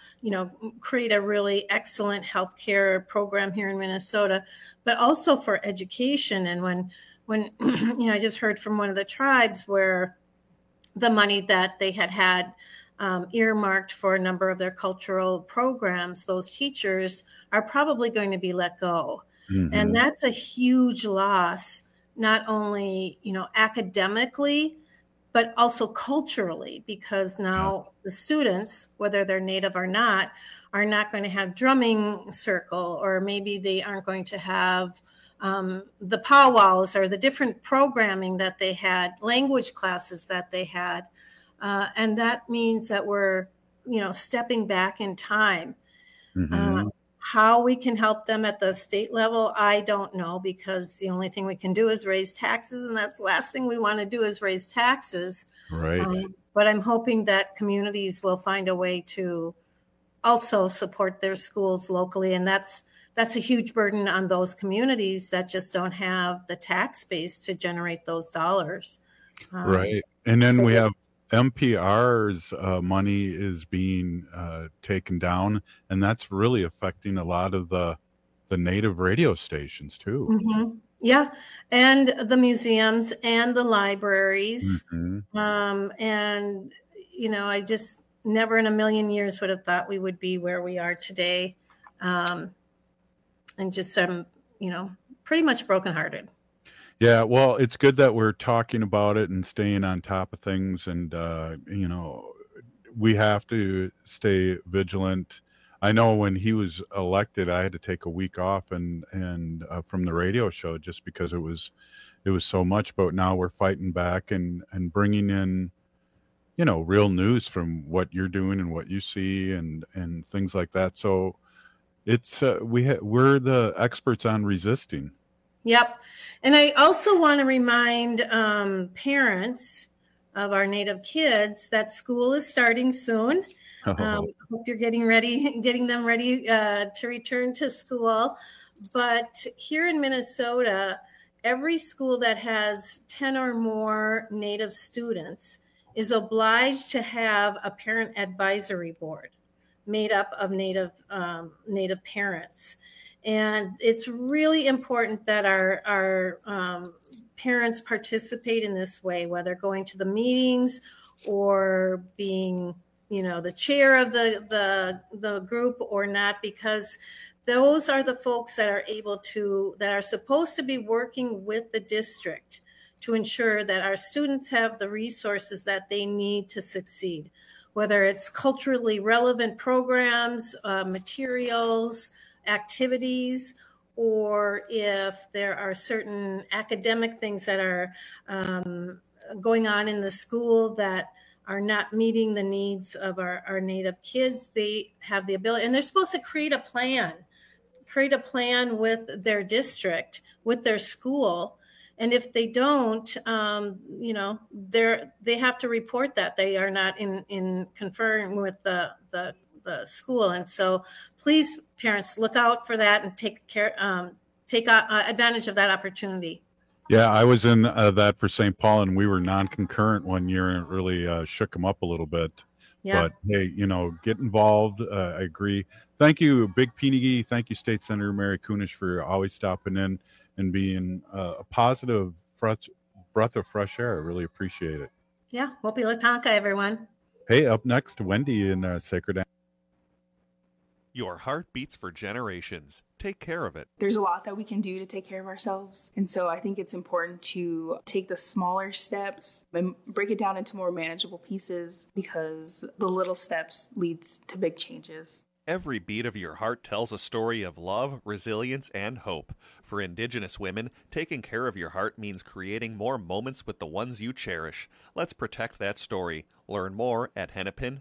R: create a really excellent healthcare program here in Minnesota, but also for education. And when I just heard from one of the tribes where the money that they had earmarked for a number of their cultural programs, those teachers are probably going to be let go. Mm-hmm. And that's a huge loss, not only, academically, but also culturally, because now the students, whether they're Native or not, are not going to have drumming circle, or maybe they aren't going to have the powwows or the different programming that they had, language classes that they had. And that means that we're, stepping back in time. Mm-hmm. How we can help them at the state level, I don't know, because the only thing we can do is raise taxes, and that's the last thing we want to do is raise taxes.
Q: Right.
R: But I'm hoping that communities will find a way to also support their schools locally, and that's a huge burden on those communities that just don't have the tax base to generate those dollars.
Q: Right. And then we have NPR's money is being taken down, and that's really affecting a lot of the native radio stations too.
R: Mm-hmm. Yeah, and the museums and the libraries.
Q: Mm-hmm.
R: And, I just never in a million years would have thought we would be where we are today. And just, pretty much brokenhearted.
Q: Yeah, well, it's good that we're talking about it and staying on top of things. And, we have to stay vigilant. I know when he was elected, I had to take a week off and from the radio show just because it was so much. But now we're fighting back and bringing in, real news from what you're doing and what you see and things like that. So it's we're the experts on resisting.
R: Yep. And I also want to remind parents of our Native kids that school is starting soon. Hope you're getting them ready to return to school. But here in Minnesota, every school that has 10 or more Native students is obliged to have a parent advisory board made up of Native parents. And it's really important that our parents participate in this way, whether going to the meetings or being the chair of the group or not, because those are the folks that are supposed to be working with the district to ensure that our students have the resources that they need to succeed, whether it's culturally relevant programs, materials, activities, or if there are certain academic things that are going on in the school that are not meeting the needs of our Native kids. They have the ability, and they're supposed to create a plan with their district, with their school. And if they don't, they have to report that they are not in conferring with the school. And so please, parents, look out for that and take advantage of that opportunity.
Q: Yeah, I was in that for St. Paul, and we were non-concurrent one year, and it really shook them up a little bit. Yeah. But hey, get involved. I agree. Thank you, Big Pinigi. Thank you, State Senator Mary Kunesh, for always stopping in and being a positive breath of fresh air. I really appreciate it.
R: Yeah, Wopi Latanka, everyone.
Q: Hey, up next, Wendy in Sacred.
T: Your heart beats for generations. Take care of it.
E: There's a lot that we can do to take care of ourselves. And so I think it's important to take the smaller steps and break it down into more manageable pieces, because the little steps leads to big changes.
T: Every beat of your heart tells a story of love, resilience, and hope. For Indigenous women, taking care of your heart means creating more moments with the ones you cherish. Let's protect that story. Learn more at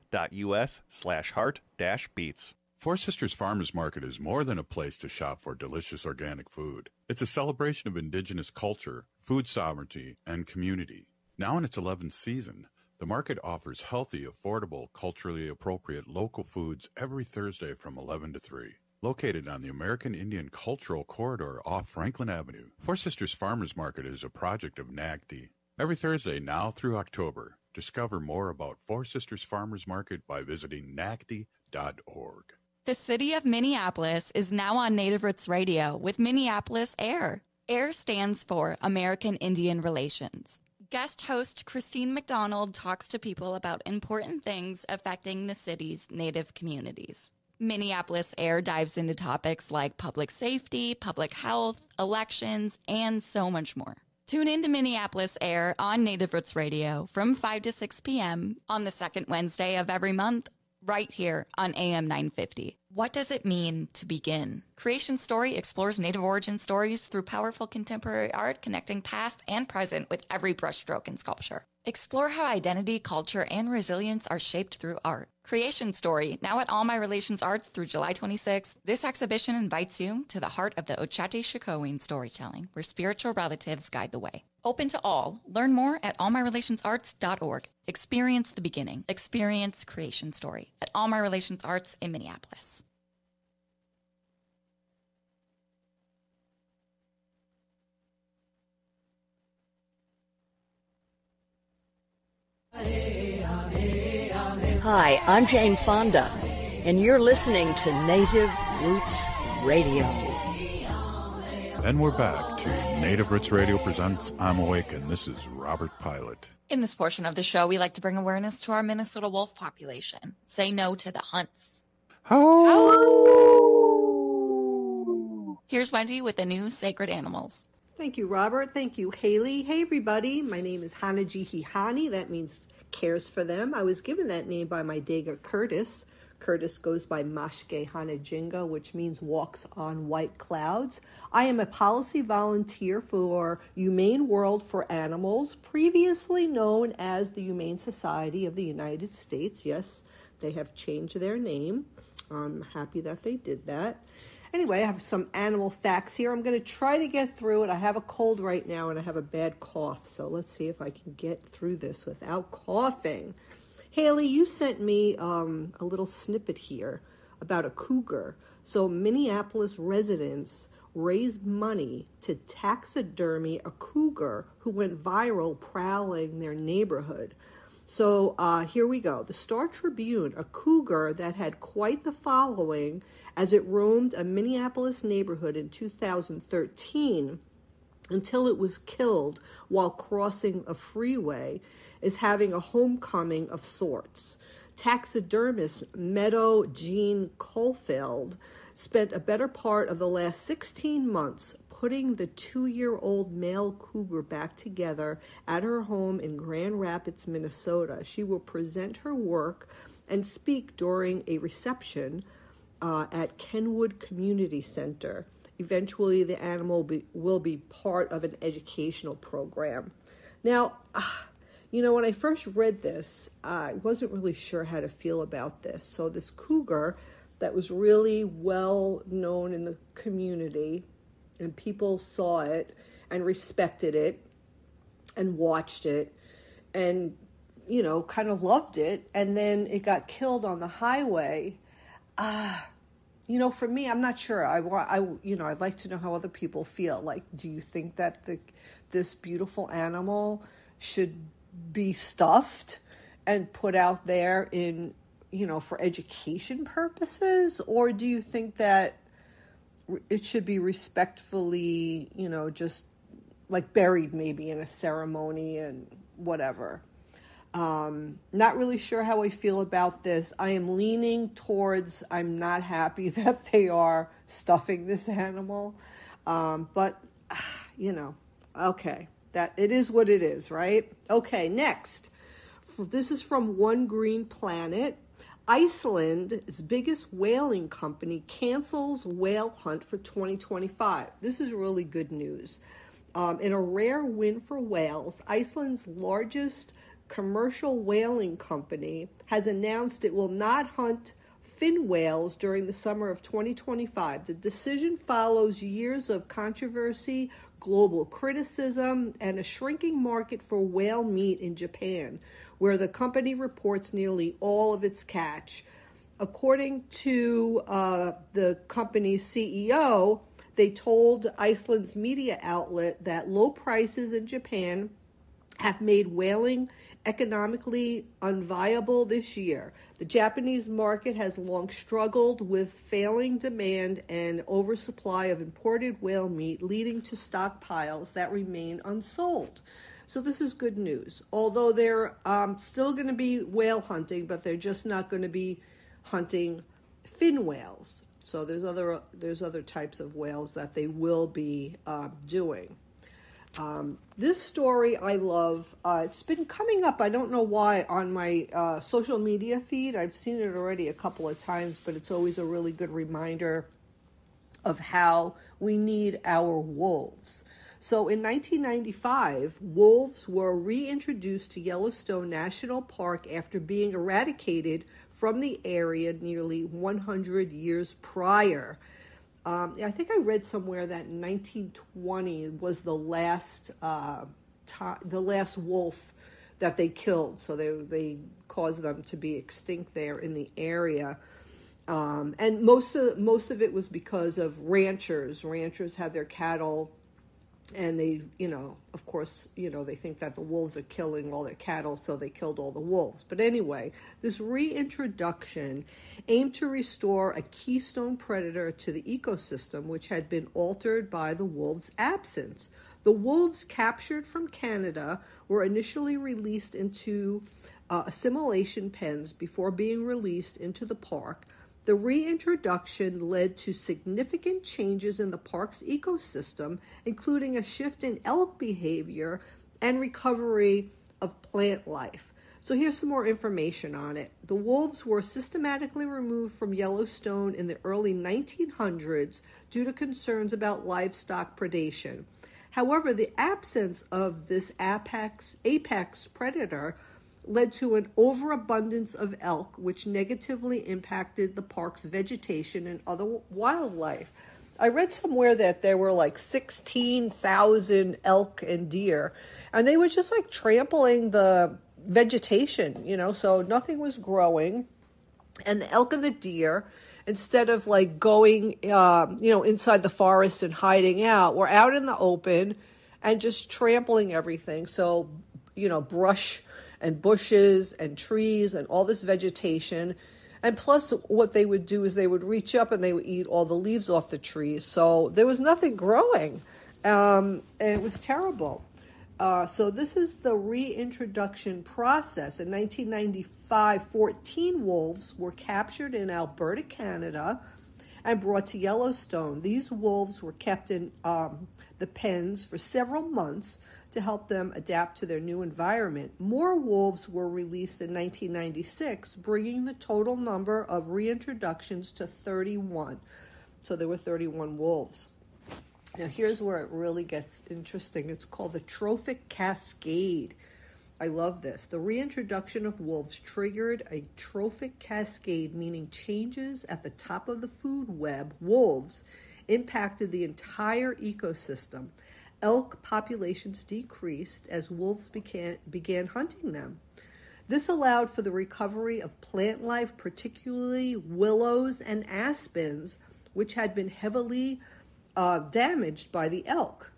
T: hennepin.us/heart-beats.
Q: Four Sisters Farmers Market is more than a place to shop for delicious organic food. It's a celebration of Indigenous culture, food sovereignty, and community. Now in its 11th season, the market offers healthy, affordable, culturally appropriate local foods every Thursday from 11 to 3. Located on the American Indian Cultural Corridor off Franklin Avenue, Four Sisters Farmers Market is a project of NAGD. Every Thursday now through October, discover more about Four Sisters Farmers Market by visiting nagd.org.
S: The city of Minneapolis is now on Native Roots Radio with Minneapolis AIR. AIR stands for American Indian Relations. Guest host Christine McDonald talks to people about important things affecting the city's Native communities. Minneapolis AIR dives into topics like public safety, public health, elections, and so much more. Tune in to Minneapolis AIR on Native Roots Radio from 5 to 6 p.m. on the second Wednesday of every month, right here on AM 950. What does it mean to begin? Creation Story explores Native origin stories through powerful contemporary art, connecting past and present with every brushstroke in sculpture. Explore how identity, culture, and resilience are shaped through art. Creation Story, now at All My Relations Arts through July 26th. This exhibition invites you to the heart of the Ochate-Shikowin storytelling, where spiritual relatives guide the way. Open to all. Learn more at allmyrelationsarts.org. Experience the beginning. Experience Creation Story at All My Relations Arts in Minneapolis.
G: Hey.
D: Hi, I'm Jane Fonda, and you're listening to Native Roots Radio.
Q: And we're back to Native Roots Radio presents I'm Awake, and this is Robert Pilot.
S: In this portion of the show, we like to bring awareness to our Minnesota wolf population. Say no to the hunts. Here's Wendy with the new Sacred Animals.
G: Thank you, Robert. Thank you, Haley. Hey, everybody. My name is Hanajihihani. That means cares for them. I was given that name by my Dega Curtis. Curtis goes by Mashke Hanajinga, which means walks on white clouds. I am a policy volunteer for Humane World for Animals, previously known as the Humane Society of the United States. Yes, they have changed their name. I'm happy that they did that. Anyway, I have some animal facts here. I'm going to try to get through it. I have a cold right now and I have a bad cough, so let's see if I can get through this without coughing. Haley, you sent me a little snippet here about a cougar. So Minneapolis residents raised money to taxidermy a cougar who went viral prowling their neighborhood. So here we go. The Star Tribune, a cougar that had quite the following as it roamed a Minneapolis neighborhood in 2013 until it was killed while crossing a freeway, is having a homecoming of sorts. Taxidermist Meadow Jean Caulfield spent a better part of the last 16 months putting the 2-year-old male cougar back together at her home in Grand Rapids, Minnesota. She will present her work and speak during a reception at Kenwood Community Center. Eventually, the animal will be part of an educational program. Now, you know, when I first read this, I wasn't really sure how to feel about this. So this cougar that was really well known in the community, and people saw it and respected it and watched it and, you know, kind of loved it. And then it got killed on the highway. You know, for me, I'm not sure. I'd like to know how other people feel. Like, do you think that this beautiful animal should be stuffed and put out there in, you know, for education purposes? Or do you think that it should be respectfully, you know, just like buried maybe in a ceremony and whatever? Not really sure how I feel about this. I am leaning towards I'm not happy that they are stuffing this animal. But, you know, okay, that it is what it is, right? Okay, next. This is from One Green Planet. Iceland's biggest whaling company cancels whale hunt for 2025. This is really good news. In a rare win for whales, Iceland's largest commercial whaling company has announced it will not hunt fin whales during the summer of 2025. The decision follows years of controversy, global criticism, and a shrinking market for whale meat in Japan, where the company reports nearly all of its catch. According to the company's CEO, they told Iceland's media outlet that low prices in Japan have made whaling economically unviable this year. The Japanese market has long struggled with failing demand and oversupply of imported whale meat, leading to stockpiles that remain unsold. So this is good news. Although they're still going to be whale hunting, but they're just not going to be hunting fin whales. So there's other types of whales that they will be doing. This story I love. It's been coming up, I don't know why, on my social media feed. I've seen it already a couple of times, but it's always a really good reminder of how we need our wolves. So in 1995, wolves were reintroduced to Yellowstone National Park after being eradicated from the area nearly 100 years prior. I think I read somewhere that in 1920 was the last wolf that they killed. So they caused them to be extinct there in the area. And most of it was because of ranchers. Ranchers had their cattle And they, of course, they think that the wolves are killing all their cattle, so they killed all the wolves. But anyway, this reintroduction aimed to restore a keystone predator to the ecosystem, which had been altered by the wolves' absence. The wolves captured from Canada were initially released into assimilation pens before being released into the park. The reintroduction led to significant changes in the park's ecosystem, including a shift in elk behavior and recovery of plant life. So here's some more information on it. The wolves were systematically removed from Yellowstone in the early 1900s due to concerns about livestock predation. However, the absence of this apex predator led to an overabundance of elk, which negatively impacted the park's vegetation and other wildlife. I read somewhere that there were like 16,000 elk and deer, and they were just like trampling the vegetation, so nothing was growing. And the elk and the deer, instead of like going, inside the forest and hiding out, were out in the open and just trampling everything. So, brush and bushes and trees and all this vegetation. And plus what they would do is they would reach up and they would eat all the leaves off the trees. So there was nothing growing. And it was terrible. So this is the reintroduction process. In 1995, 14 wolves were captured in Alberta, Canada, and brought to Yellowstone. These wolves were kept in the pens for several months to help them adapt to their new environment. More wolves were released in 1996, bringing the total number of reintroductions to 31. So there were 31 wolves. Now here's where it really gets interesting. It's called the trophic cascade. I love this. The reintroduction of wolves triggered a trophic cascade, meaning changes at the top of the food web. Wolves impacted the entire ecosystem. Elk populations decreased as wolves began hunting them. This allowed for the recovery of plant life, particularly willows and aspens, which had been heavily damaged by the elk.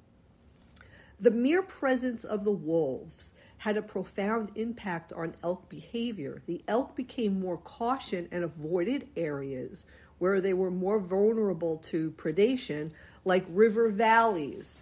G: The mere presence of the wolves had a profound impact on elk behavior. The elk became more cautious and avoided areas where they were more vulnerable to predation, like river valleys.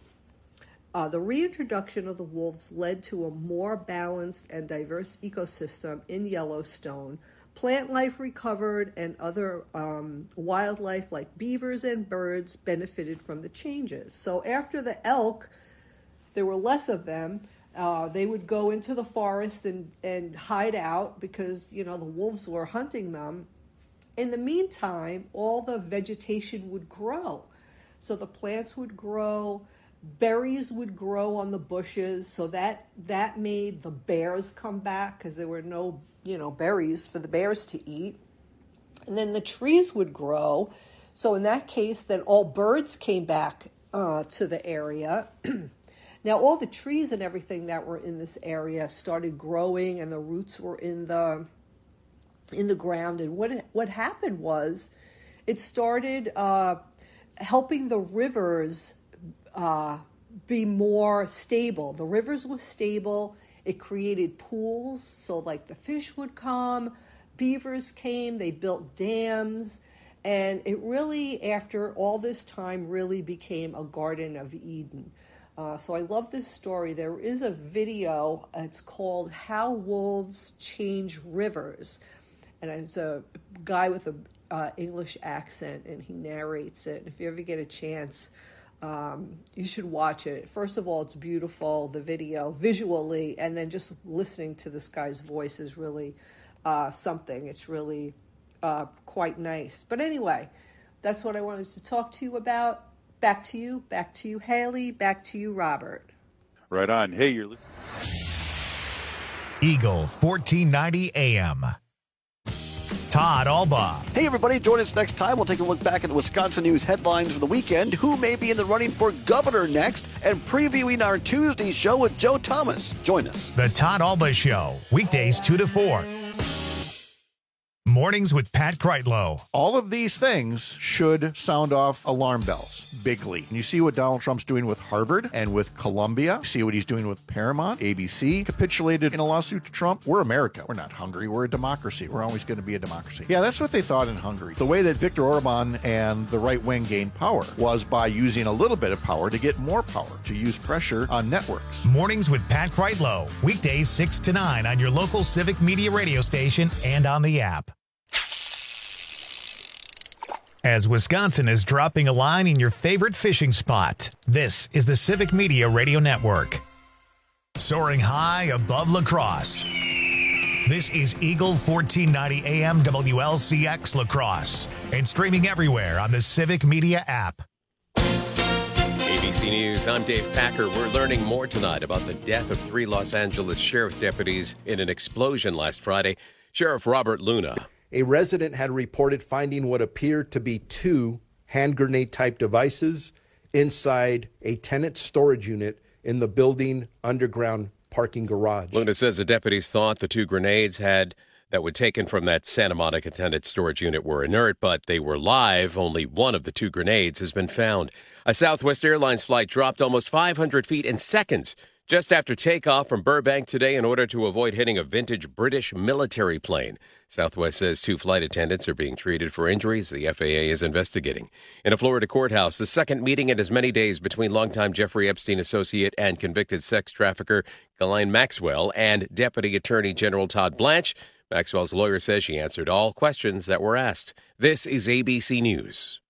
G: The reintroduction of the wolves led to a more balanced and diverse ecosystem in Yellowstone. Plant life recovered, and other wildlife like beavers and birds benefited from the changes. So after the elk, there were less of them. They would go into the forest and hide out because, the wolves were hunting them. In the meantime, all the vegetation would grow. So the plants would grow, berries would grow on the bushes, so that made the bears come back because there were no, berries for the bears to eat. And then the trees would grow. So in that case, then all birds came back to the area. Now, all the trees and everything that were in this area started growing, and the roots were in the ground. And what happened was, it started helping the rivers be more stable. The rivers were stable. It created pools, so like the fish would come, beavers came, they built dams, and it really, after all this time, really became a Garden of Eden. So I love this story. There is a video, it's called How Wolves Change Rivers, and it's a guy with an English accent, and he narrates it. If you ever get a chance, you should watch it. First of all, it's beautiful, the video, visually, and then just listening to this guy's voice is really something. It's really quite nice. But anyway, that's what I wanted to talk to you about. Back to you, Haley, back to you, Robert.
Q: Right on. Hey, you're
A: Eagle 1490 AM. Todd Albaugh.
H: Hey, everybody. Join us next time. We'll take a look back at the Wisconsin news headlines for the weekend, who may be in the running for governor next, and previewing our Tuesday show with Joe Thomas. Join us.
A: The Todd Albaugh Show, weekdays 2 to 4. Mornings with Pat Kreitlow.
J: All of these things should sound off alarm bells bigly. And you see what Donald Trump's doing with Harvard and with Columbia. You see what he's doing with Paramount. ABC capitulated in a lawsuit to Trump. We're America. We're not Hungary. We're a democracy. We're always going to be a democracy. Yeah, that's what they thought in Hungary. The way that Viktor Orban and the right wing gained power was by using a little bit of power to get more power, to use pressure on networks.
A: Mornings with Pat Kreitlow. Weekdays 6 to 9 on your local Civic Media radio station and on the app. As Wisconsin is dropping a line in your favorite fishing spot, this is the Civic Media Radio Network. Soaring high above La Crosse. This is Eagle 1490 AM WLCX La Crosse and streaming everywhere on the Civic Media app.
B: ABC News, I'm Dave Packer. We're learning more tonight about the death of 3 Los Angeles sheriff deputies in an explosion last Friday. Sheriff Robert Luna.
N: A resident had reported finding what appeared to be 2 hand grenade-type devices inside a tenant storage unit in the building underground parking garage.
B: Luna says the deputies thought the 2 grenades that were taken from that Santa Monica tenant storage unit were inert, but they were live. Only one of the 2 grenades has been found. A Southwest Airlines flight dropped almost 500 feet in seconds just after takeoff from Burbank today in order to avoid hitting a vintage British military plane. Southwest says 2 flight attendants are being treated for injuries the FAA is investigating. In a Florida courthouse, the second meeting in as many days between longtime Jeffrey Epstein associate and convicted sex trafficker Ghislaine Maxwell and Deputy Attorney General Todd Blanche. Maxwell's lawyer says she answered all questions that were asked. This is ABC News.